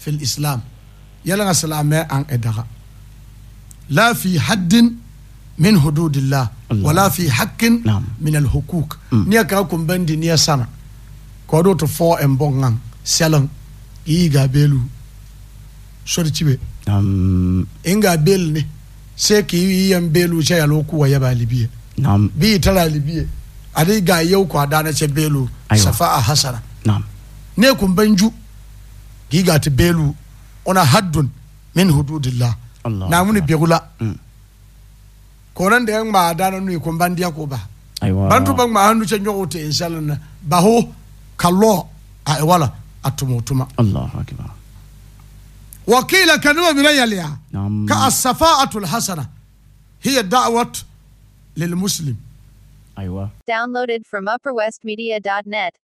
في الإسلام يلا السلام أن إدغا لا في حد من حدود الله ولا في حق من الحقوق نيكا كم بندي نيا سنة كودو تفو إمبونغان سلام إيغا بيلو سوري تبي إنغا بيلني سيكي يم بيلو شيء لوكو ويبا ليبيا بي تلا ليبيا أدي غا يوكو أدانا شبيلو صفاء حسنة نيكم بنجو إيغا تبيلو أنا حد من حدود الله ناموني بيغولا koran da yan ma dana nu ko bandiya ko ba bantu bang ma hanu ce nyogote inshallah ba ho kallo a wala atumutuma Allahu akbar wakila kanu min yaliya ka as-safa'atu al-hasana hiya da'wat lil muslim aywa Downloaded from upperwestmedia.net